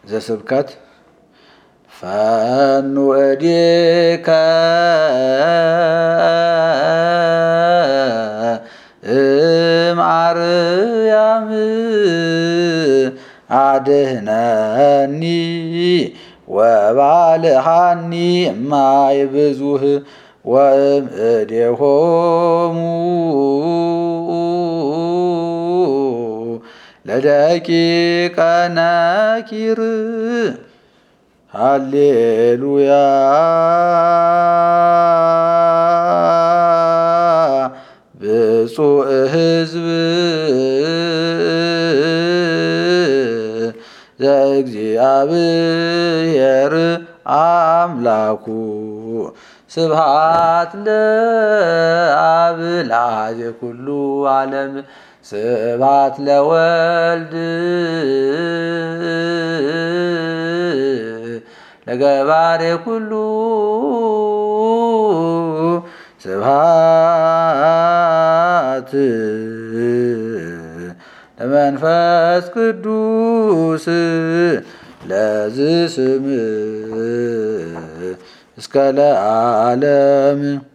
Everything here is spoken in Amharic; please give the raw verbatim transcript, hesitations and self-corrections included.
ዘስብከት ፈኑ እዴከ እምአርያም አድኅነኒ ወባልሐኒ እማይ ብዙኅ ወእምእዴሆሙ ለደቂቀ ነኪር ሃሌሉያ ብፁዕ ሕዝብ ዘእግዚአብሔር አምላኩ ስብሐት ለአብ ለአዜ ኩሉ ዓለም ስብሐት ለወልድ ለገባሬ ኩሉ ስብሐት ለመንፈስ ቅዱስ ለዝስም እስከ ለዓለም